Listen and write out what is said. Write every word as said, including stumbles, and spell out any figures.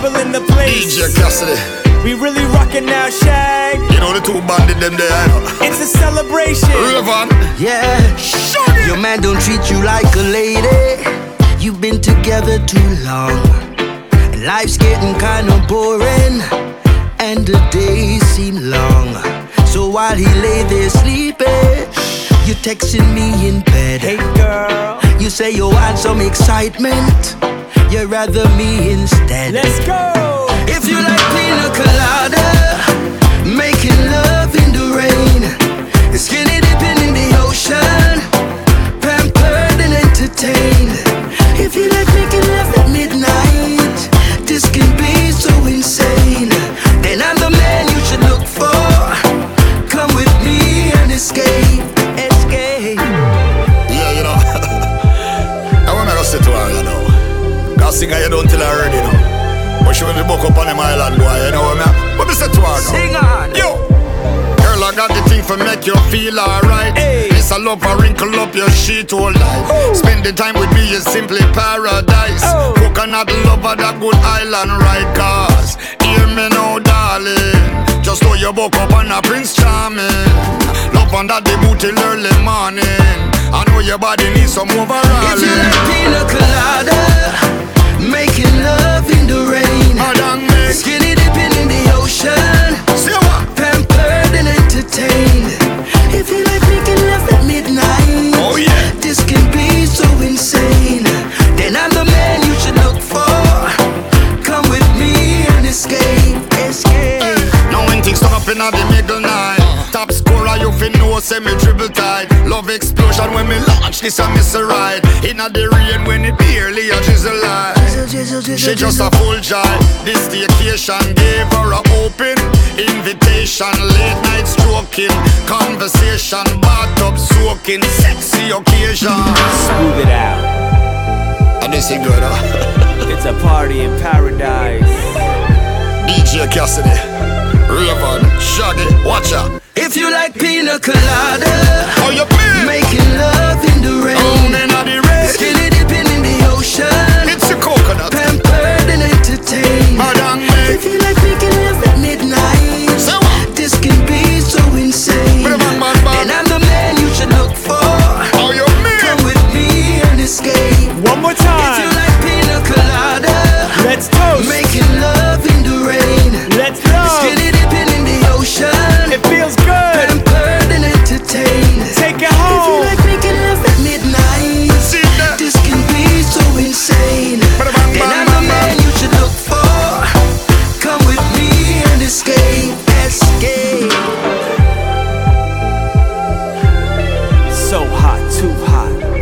people in the place. D J Cassidy. We really rockin' now, Shag. You know the two bandit them there, I know. It's a celebration. Raven. Yeah. Shut Your man don't treat you like a lady. You've been together too long, and life's getting kinda boring, and the days seem long. So while he lay there sleeping, you're texting me in bed. Hey girl, you say you want some excitement, you'd rather me instead. Let's go. If you like pina colada, making love in the rain, skinny dipping in the ocean, pampered and entertained. If you like making love at midnight, this can be so insane. Then I'm the man you should look for. Come with me and escape, escape. Yeah, you know. I wanna go sit to her, you know. Cause singer you don't tell her already, you know. But she when we book up on them island, boy, you know what I mean? But me say to her now. Sing on. Yo. Girl, I got the thing for make you feel alright. Hey. It's a love for wrinkle up your sheet all night. Oh. Spending time with me is simply paradise. Oh. Coconut lover, that good island ride. Cause hear me now, darling. Just throw your book up on a Prince Charming. Love under the boot till early morning. I know your body needs some overall. If you like pina colada, making love in the rain, skinny dipping in the ocean, pampered and entertained. If you like making love at midnight, oh yeah, this can be so insane. Then I'm the man you should look for. Come with me and escape, escape. Hey. Now when things stop in the middle night, top scorer you fin know say me dribble tight. Love explosion when me launch this a miss a ride. Inna the rain when it barely a drizzle light. She just a full joy. This vacation gave her a open invitation. Late night stroking, conversation, bathtub soaking, sexy occasion. Smooth it out. And this is good, huh? It's a party in paradise. D J Cassidy, Raven, Shaggy, watch out. If you like pina colada, oh you mean? Making love in the rain, oh man, the rain, skinny dipping in the ocean, it's a coconut, pampered and entertained. If you like making love at midnight, so this can be so insane. Man, man, man. And I'm the man you should look for. Oh you mean? Come with me and escape. One more If you time. like pina colada, Let's toast. making love in the rain, Let's go. skinny dipping in the ocean, It feels good. pampered and entertained. Take it If you home. like making love at midnight, See that? this can be so insane. Bada bang, And bang, I'm bang, the man you should look for. Come with me and escape, escape. So hot, too hot.